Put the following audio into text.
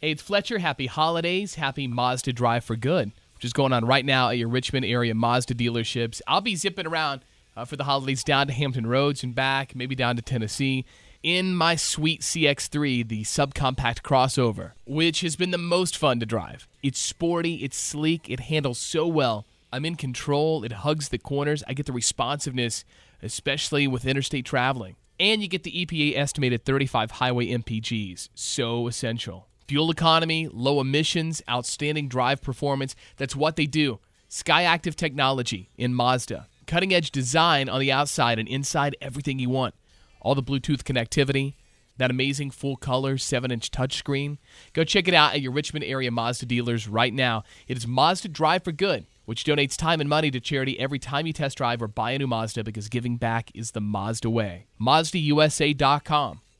Hey, it's Fletcher. Happy holidays. Happy Mazda Drive for Good, which is going on right now at your Richmond area Mazda dealerships. I'll be zipping around for the holidays down to Hampton Roads and back, maybe down to Tennessee, in my sweet CX-3, the subcompact crossover, which has been the most fun to drive. It's sporty, it's sleek, it handles so well. I'm in control, it hugs the corners, I get the responsiveness, especially with interstate traveling. And you get the EPA estimated 35 highway MPGs, so essential. Fuel economy, low emissions, outstanding drive performance, that's what they do. Skyactiv technology in Mazda. Cutting-edge design on the outside and inside, everything you want. All the Bluetooth connectivity, that amazing full-color 7-inch touchscreen. Go check it out at your Richmond area Mazda dealers right now. It is Mazda Drive for Good, which donates time and money to charity every time you test drive or buy a new Mazda because giving back is the Mazda way. MazdaUSA.com.